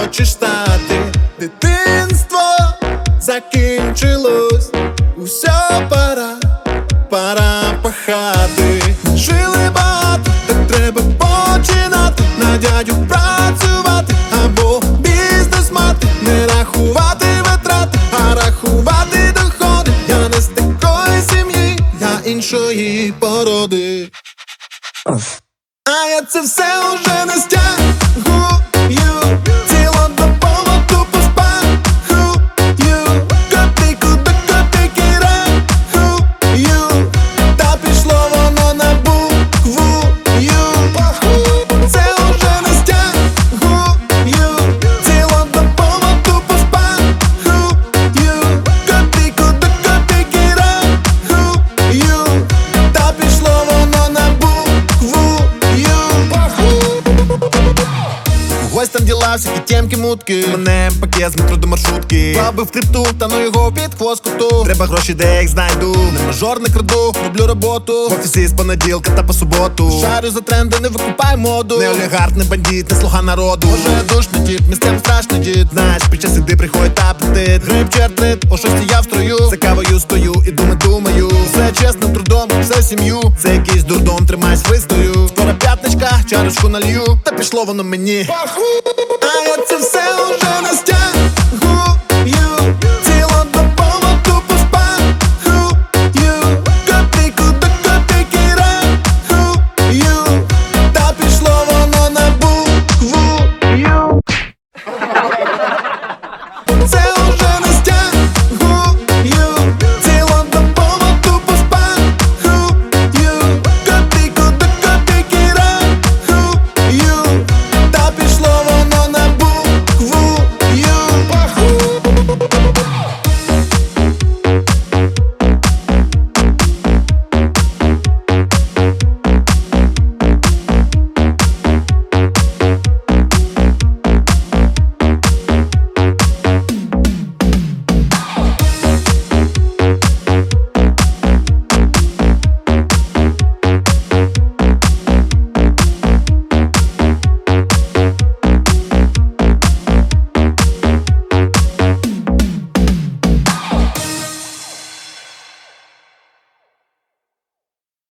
хочеш стати. Дитинство закінчилось, усе пора пахати. Жили багато, так треба починати. На дядю працювати або бізнес мати. Не рахувати витрати, а рахувати доходи. Я не з такої сім'ї, я іншої породи. А я це все уже не стягую. Цілодобово тупо спахую. Копійку до копійки рахую. Та пішло воно на букву Ю. Це уже не стягую. Цілодобово тупо спахую. Копійку до копійки рахую. Та пішло воно на букву Ю. Ось там діла, всякі тємки, мутки. Мене пакет з метро до маршрутки. Баби в крипту, та ну його під хвост коту. Треба гроші, де я їх знайду. Не мажор, не краду, роблю роботу. В офісі з понеділка та по суботу. Шарю за тренди, не викупай моду. Не олігарх, не бандит, не слуга народу. Може я душний тип, місцем страшний дід. Знаєш, під час іди приходить апетит. Гриб чертрит, о 6 я в строю. За кавою стою і думаю. Все чесним трудом, все в сім'ю. Це якийсь дурдом, тримайся вистою. Скоро п'ятничка, чарочку налью. Та пішло воно мені. А я це все уже не стягую.